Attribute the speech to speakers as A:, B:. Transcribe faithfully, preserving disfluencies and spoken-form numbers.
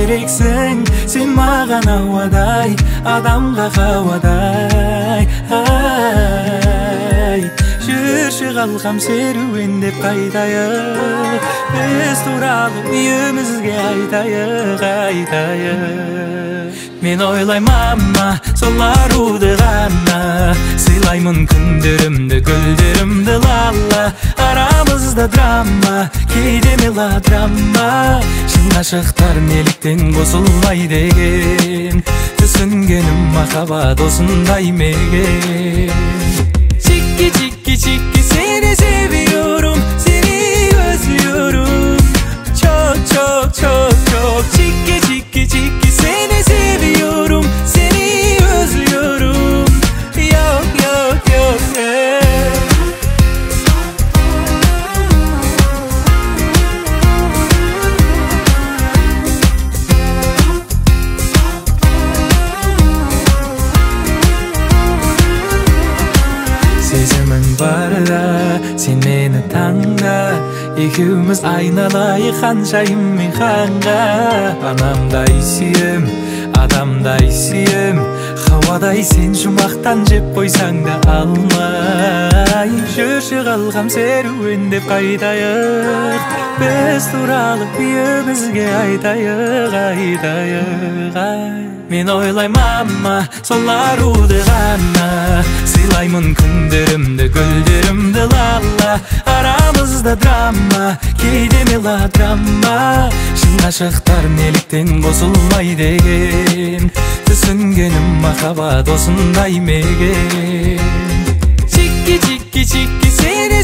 A: керексің, сен маған ауадай, адамға қауадай. Ай, жүрші қалқам серуендеп қайтайық, біз туралы үйімізге айтайық, айтайық. Мен ойлаймын мама, сол аруды ғана, сыйлаймын күндерімді, гүлдерімді лала. Арамызда драма, кейде мелодрама, шын ғашықтар неліктен қосылмай деген, түсінгенім махаббат осындай мекен. Чики, чики, чики, seni seviyorum, seni özlüyorum. Çok çok çok çok. Çiki çiki çiki, seni seviyorum, seni özlüyorum. Yok yok yok. Hey. Сезімің барда, сен мені таңда, екеуміз айналайық ханшайым мен ханға. Анамдай сүйем, адамдай сүйем, хауадай сен жұмақтан жеп қойсаң да алмай. Жүрші қалқам серуендеп қайтайық, біз туралы үйімізге айтайық, айтайық. Мен ойлаймын мама, сол аруды ғана, сыйлаймын күндерімді, гүлдерімді лала. Арамызда драма, кейде мелодрама, шын ғашықтар неліктен қосылмай деген, түсінгенім махаббат осындай мекен. Чики чики чики, сені